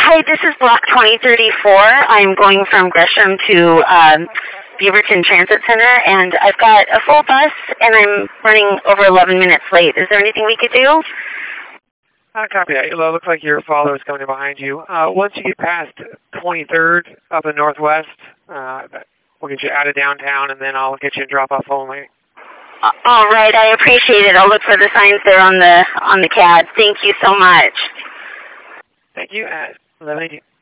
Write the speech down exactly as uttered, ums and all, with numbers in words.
hi, this is Block twenty thirty-four. I'm going from Gresham to um, Beaverton Transit Center, and I've got a full bus, and I'm running over eleven minutes late. Is there anything we could do? I copy that. It looks like your father is coming behind you. Uh, once you get past twenty-third up in Northwest, uh, we'll get you out of downtown, and then I'll get you in drop-off only. Uh, all right, I appreciate it. I'll look for the signs there on the on the C A D. Thank you so much. Thank you. Uh, eleven eighteen.